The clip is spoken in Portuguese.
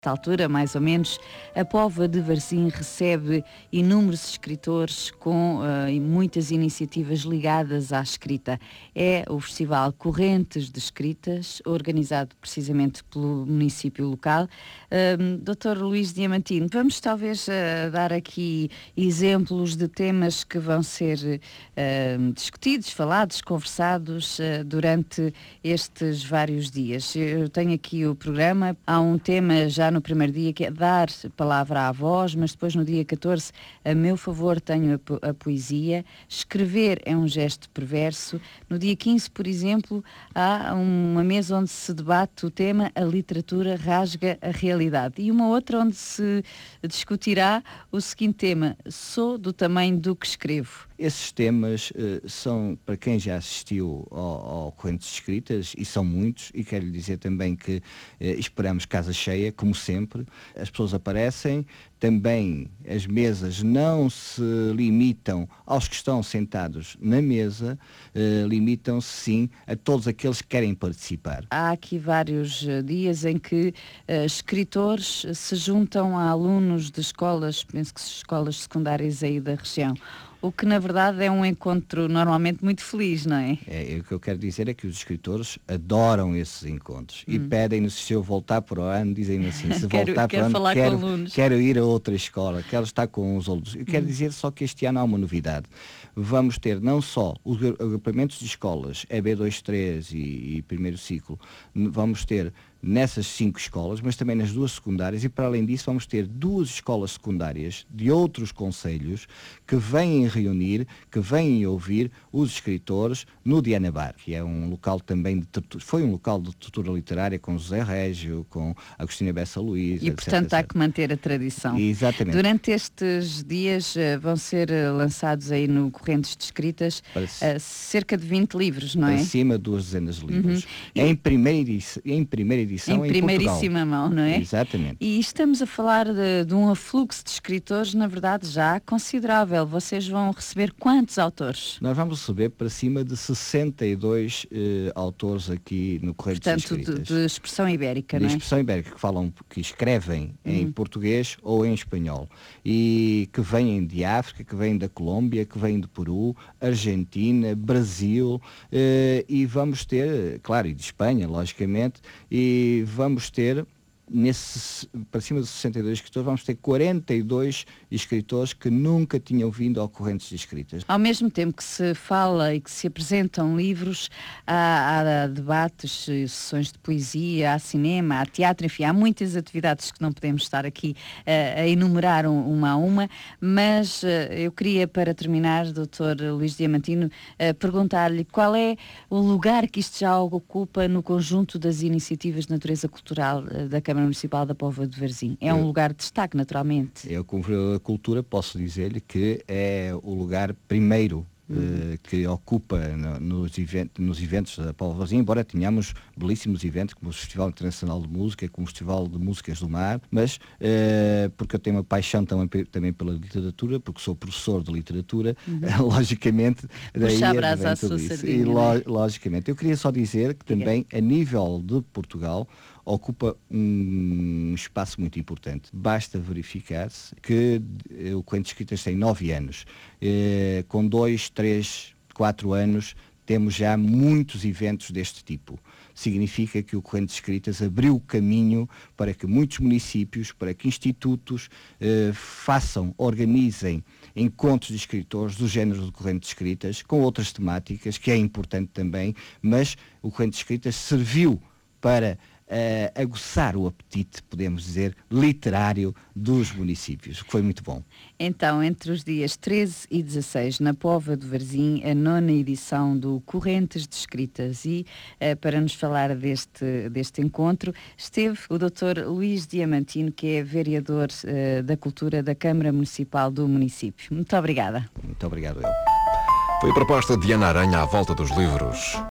Altura, mais ou menos, a Póvoa de Varzim recebe inúmeros escritores com muitas iniciativas ligadas à escrita. É o Festival Correntes de Escritas, organizado precisamente pelo município local. Dr. Luís Diamantino, vamos talvez dar aqui exemplos de temas que vão ser discutidos, falados, conversados durante estes vários dias. Eu tenho aqui o programa, há um tema já no primeiro dia, que é dar palavra à voz, mas depois no dia 14, a meu favor, tenho a poesia. Escrever é um gesto perverso. No dia 15, por exemplo, há uma mesa onde se debate o tema A Literatura Rasga a Realidade. E uma outra onde se discutirá o seguinte tema: Sou do tamanho do que escrevo. Esses temas são, para quem já assistiu ao Correntes Escritas, e são muitos, e quero lhe dizer também que esperamos casa cheia, como sempre. As pessoas aparecem, também as mesas não se limitam aos que estão sentados na mesa, limitam-se sim a todos aqueles que querem participar. Há aqui vários dias em que escritores se juntam a alunos de escolas, penso que escolas secundárias aí da região. O que na verdade é um encontro normalmente muito feliz, não é? O que eu quero dizer é que os escritores adoram esses encontros e pedem-nos, se eu voltar para o ano, dizem-me assim, se voltar para o ano, quero ir a outra escola, quero estar com os alunos. Eu quero dizer só que este ano há uma novidade. Vamos ter não só os agrupamentos de escolas, EB2, 3 e primeiro ciclo, vamos ter nessas 5 escolas, mas também nas 2 secundárias, e para além disso vamos ter 2 escolas secundárias de outros concelhos que vêm reunir, que vêm ouvir os escritores no Diana Bar, que é um local também foi um local de tortura literária com José Régio, com Agostina Bessa Luís, e etc, portanto etc. Há que manter a tradição. Exatamente. Durante estes dias vão ser lançados aí no Correntes de Escritas cerca de 20 livros, não é? Acima de 2 dezenas de livros. Em primeira edição em primeiríssima mão, não é? Exatamente. E estamos a falar de um afluxo de escritores, na verdade, já considerável. Vocês vão receber quantos autores? Nós vamos receber para cima de 62 autores aqui no Correntes de Escritas. Portanto, de expressão ibérica, não é? De expressão ibérica, que escrevem em português ou em espanhol. E que vêm de África, que vêm da Colômbia, que vêm de Peru, Argentina, Brasil, e vamos ter, claro, e de Espanha, logicamente, e vamos ter, para cima de 62 escritores, vamos ter 42 escritores que nunca tinham vindo ao Correntes de Escritas. Ao mesmo tempo que se fala e que se apresentam livros, há debates, sessões de poesia, há cinema, há teatro, enfim, há muitas atividades que não podemos estar aqui a enumerar uma a uma, mas eu queria, para terminar, Dr. Luís Diamantino, perguntar-lhe qual é o lugar que isto já ocupa no conjunto das iniciativas de natureza cultural da Câmara Municipal da Póvoa de Varzim. É um lugar de destaque, naturalmente. Eu, como vereador da Cultura, posso dizer-lhe que é o lugar primeiro que ocupa nos eventos da Póvoa de Varzim, embora tenhamos belíssimos eventos, como o Festival Internacional de Música, como o Festival de Músicas do Mar, mas porque eu tenho uma paixão também pela literatura, porque sou professor de literatura, logicamente, daí a sua sardinha, e logicamente. Eu queria só dizer que também, a nível de Portugal, ocupa um espaço muito importante. Basta verificar-se que o Correntes de Escritas tem 9 anos. Com 2, 3, 4 anos temos já muitos eventos deste tipo. Significa que o Correntes de Escritas abriu o caminho para que muitos municípios, para que institutos organizem encontros de escritores do género do Correntes de Escritas, com outras temáticas, que é importante também, mas o Correntes de Escritas serviu para aguçar o apetite, podemos dizer, literário dos municípios, o que foi muito bom. Então, entre os dias 13 e 16, na Póvoa de Varzim, a 9ª edição do Correntes de Escritas, e para nos falar deste encontro, esteve o Dr. Luís Diamantino, que é vereador da Cultura da Câmara Municipal do município. Muito obrigada. Muito obrigado, eu. Foi a proposta de Ana Aranha à volta dos livros.